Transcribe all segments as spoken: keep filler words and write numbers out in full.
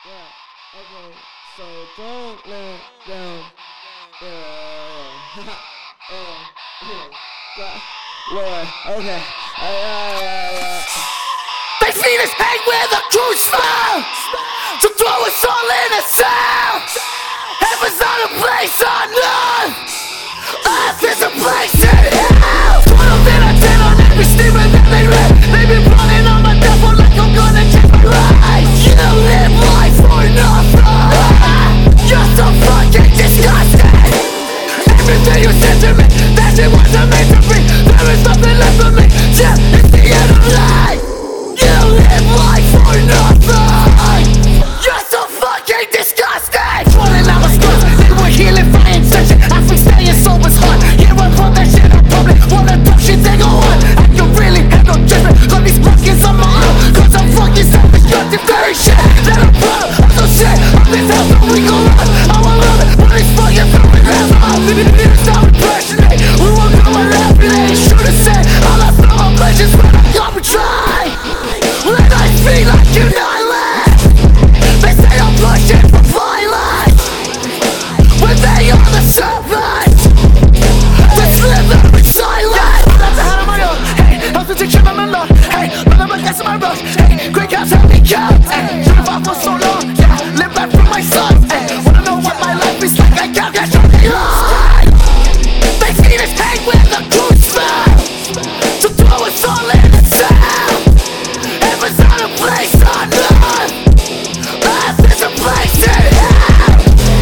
Yeah, okay, so don't let down. Yeah, yeah, yeah. Lord, okay. Uh, yeah, yeah, yeah. They feed us hate with a cruise file to throw us all in a cell. Heaven's not a place on earth. Earth is a place in hell. twelve that I ten on every steamer that they read. They been plotting on my devil like I'm gonna change my life. You live life for nothing. You're so fucking disgusting. Everything you said to me, that shit wasn't meant to be. There is nothing left for me. Yeah, it's the end of life. You live life for nothing. You're so fucking disgusting. Falling out of scars, they were healing, flying, searching. I think staying sober's hard. Yeah, I put that shit on public. All that dumb shit they go on. And you really have no judgment. Got these buckets on my arm. Cause I'm fucking savage. Got the very shit that I'm proud of. I'm so shit. I'm this house that we go run. I will love it. When these fucking fucking hands are out. It's not impressionate. We won't go and laugh. It ain't sure to say. All I feel my pleasures when I come and try. Let us be like you not left. They say I'm pushing for violence when they are the servants. They slither in silence. Yeah, that's a hand on my own. Hey, how's the diction on my lord? Hey, when I'm against my rush. Hey, quick house help me count. Hey, should've fought for so long. Yeah, live life for my son. Hey, wanna know what my life is like? I can't get your line. They feed us hate with a cruise file to throw us all in the cell. Heaven's not a place on earth. Earth is a place in hell.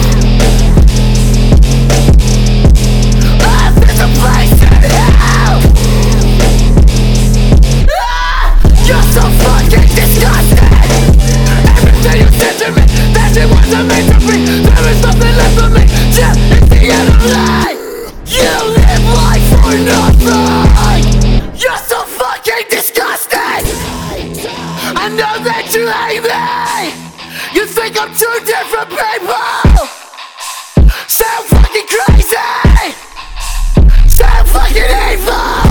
Earth is a place in hell. Ah, you're so fucking disgusting. Everything you said to me, that shit wasn't meant to be. There is nothing left for me. Yeah, it's the end of life. You live life for nothing. You're so fucking disgusting. I know that you hate me. You think I'm two different people. So fucking crazy. So fucking evil.